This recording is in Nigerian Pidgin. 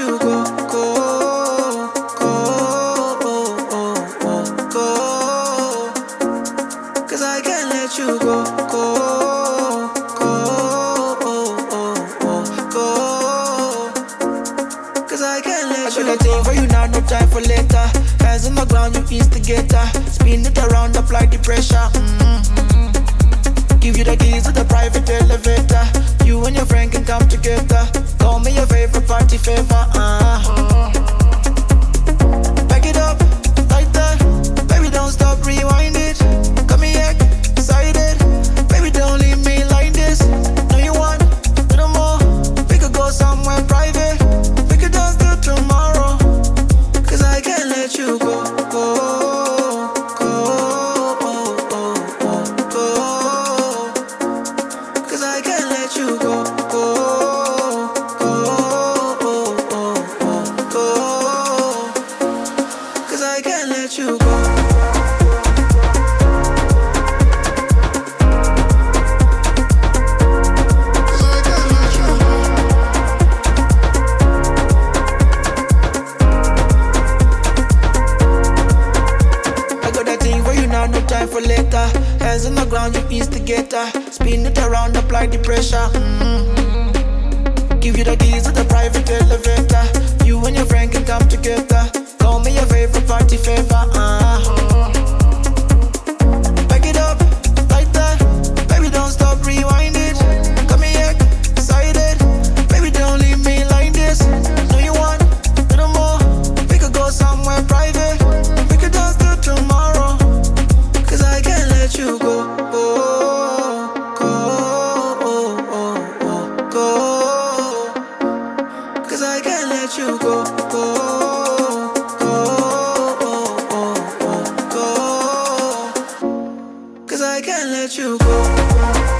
you go, go, go, go. 'Cause I can't let you go, go, go, go. 'Cause I can't let you go. I got a thing for you now, no time for later. Hands on the ground, you instigator. Spin it around, apply the pressure. Give you the keys to the private elevator. You and your friend can come together. Call me your favorite party favor. Back it up, like that. Baby, don't stop, rewind it. Got me excited. Baby, don't leave me like this. No, you want a little more. We could go somewhere private. We could dance till tomorrow. 'Cause I can't let you go, go, go, go. 'Cause I can't let you go, go, go, go. 'Cause I can't let you go. I got that thing for you now, no time for later. Hands on the ground, you instigator. Spin it around, apply the pressure. Give you the keys to the private elevator. You and your friend can come together. Call me your favorite party favor. Back it up, like that. Baby, don't stop, rewind it. Got me excited. Baby, don't leave me like this. No, you want a little more. We could go somewhere private. We could dance till tomorrow. 'Cause I can't let you go, go, go, go. 'Cause I can't let you go, go, go, go. 'Cause I can't let you go.